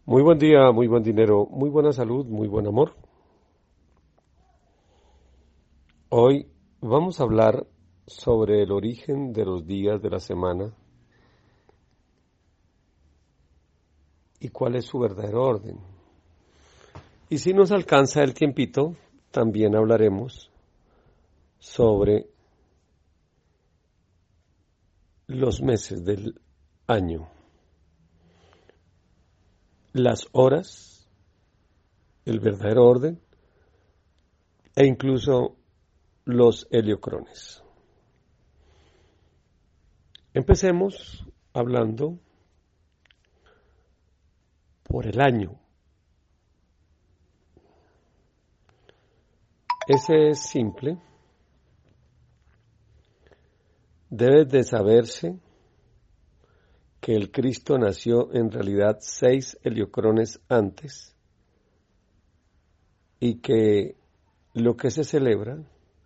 Muy buen día, muy buen dinero, muy buena salud, muy buen amor. Hoy vamos a hablar sobre el origen de los días de la semana y cuál es su verdadero orden. Y si nos alcanza el tiempito, también hablaremos sobre los meses del año, las horas, el verdadero orden e incluso los heliocrones. Empecemos hablando por el año. Ese es simple. Debe de saberse que el Cristo nació en realidad 6 heliocrones antes y que lo que se celebra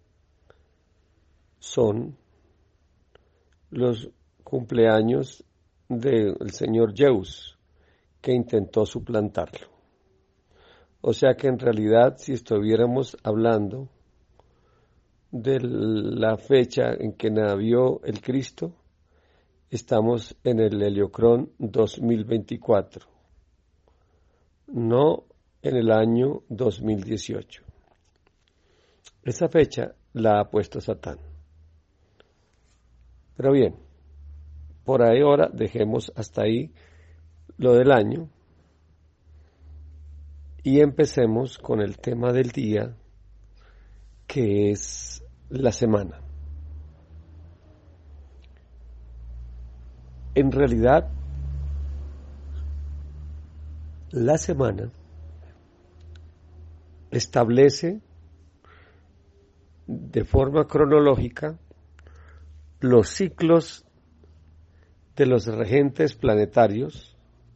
son los cumpleaños del señor Zeus, que intentó suplantarlo. O sea que en realidad, si estuviéramos hablando de la fecha en que nació el Cristo, estamos en el heliocrón 2024, no en el año 2018. Esa fecha la ha puesto Satán. Pero bien, por ahí ahora dejemos hasta ahí lo del año y empecemos con el tema del día, que es la semana. En realidad, la semana establece de forma cronológica los ciclos de los regentes planetarios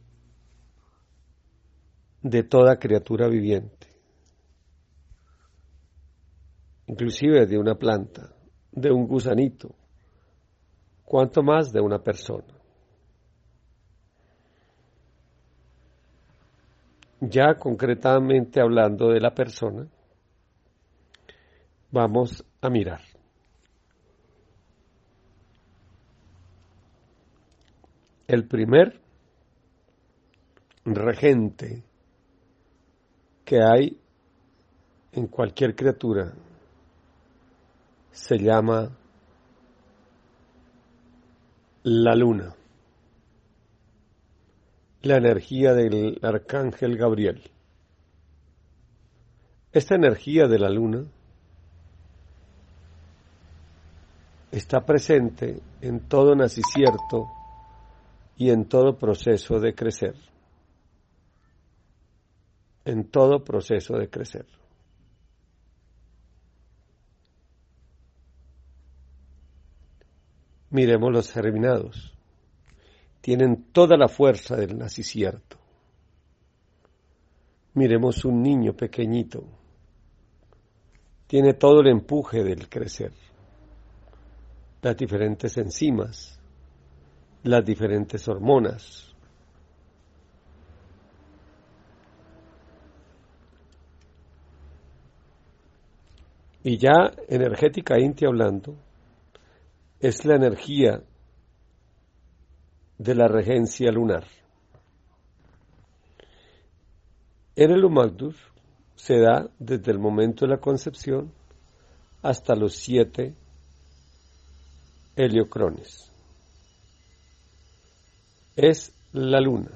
de toda criatura viviente, inclusive de una planta, de un gusanito, cuanto más de una persona. Ya concretamente hablando de la persona, vamos a mirar. El primer regente que hay en cualquier criatura se llama la luna, la energía del arcángel Gabriel. Esta energía de la luna está presente en todo nacicierto y en todo proceso de crecer. En todo proceso de crecer. Miremos los germinados. Tienen toda la fuerza del nacicierto. Miremos un niño pequeñito. Tiene todo el empuje del crecer. Las diferentes enzimas, las diferentes hormonas. Y ya energéticamente hablando, es la energía de la regencia lunar. En el Humagdur se da desde el momento de la concepción hasta los 7 heliocrones. Es la luna.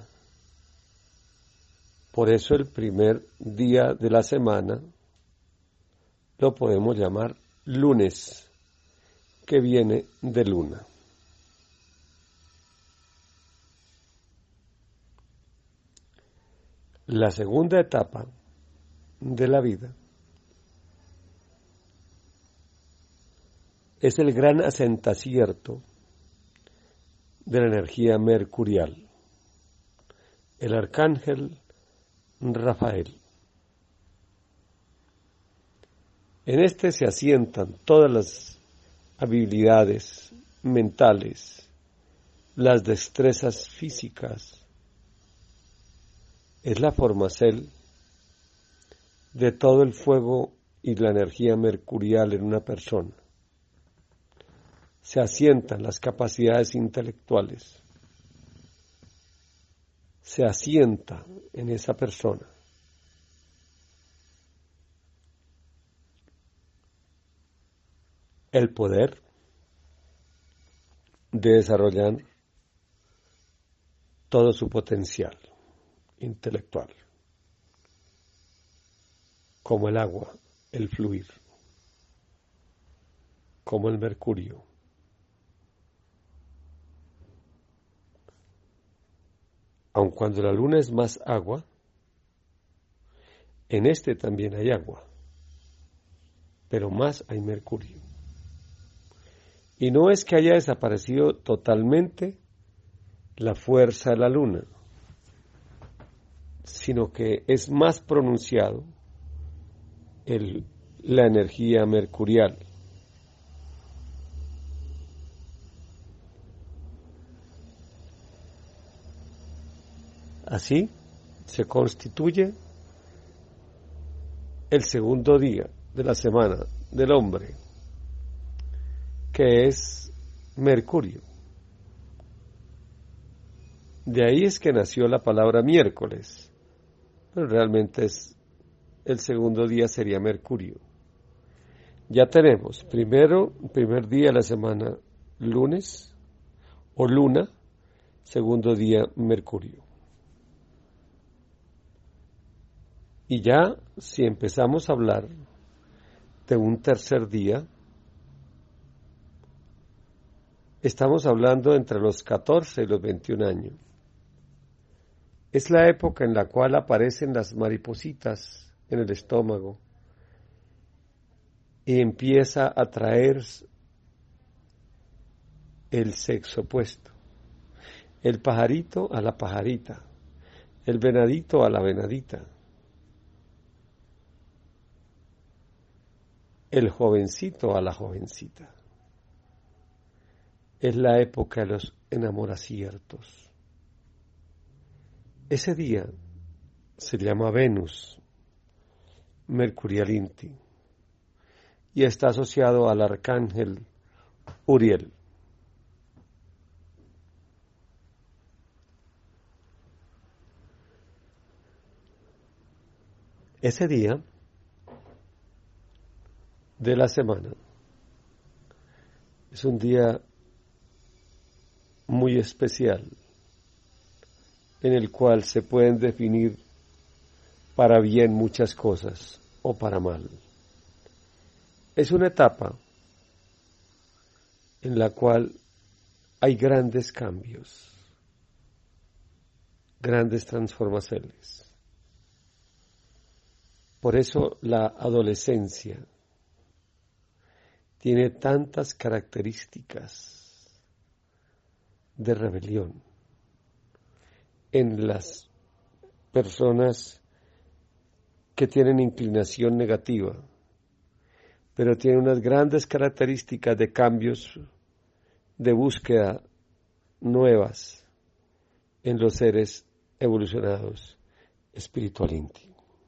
Por eso el primer día de la semana lo podemos llamar lunes, que viene de luna. La segunda etapa de la vida es el gran asentacierto de la energía mercurial, el arcángel Rafael. En este se asientan todas las habilidades mentales, las destrezas físicas, es la formacel de todo el fuego y la energía mercurial en una persona. Se asientan las capacidades intelectuales. Se asienta en esa persona el poder de desarrollar todo su potencial intelectual, como el agua, el fluir, como el mercurio. Aun cuando la luna es más agua, en este también hay agua, pero más hay mercurio. Y no es que haya desaparecido totalmente la fuerza de la luna, sino que es más pronunciado la energía mercurial. Así se constituye el segundo día de la semana del hombre, que es Mercurio. De ahí es que nació la palabra miércoles, pero realmente el segundo día sería Mercurio. Ya tenemos primer día de la semana, lunes o luna, segundo día Mercurio. Y ya si empezamos a hablar de un tercer día, estamos hablando entre los 14 y los 21 años. Es la época en la cual aparecen las maripositas en el estómago y empieza a traer el sexo opuesto. El pajarito a la pajarita, el venadito a la venadita, el jovencito a la jovencita. Es la época de los enamoraciertos. Ese día se llama Venus Mercurialinti y está asociado al arcángel Uriel. Ese día de la semana es un día muy especial en el cual se pueden definir para bien muchas cosas o para mal. Es una etapa en la cual hay grandes cambios, grandes transformaciones. Por eso la adolescencia tiene tantas características de rebelión en las personas que tienen inclinación negativa, pero tiene unas grandes características de cambios, de búsqueda nuevas en los seres evolucionados espiritualmente.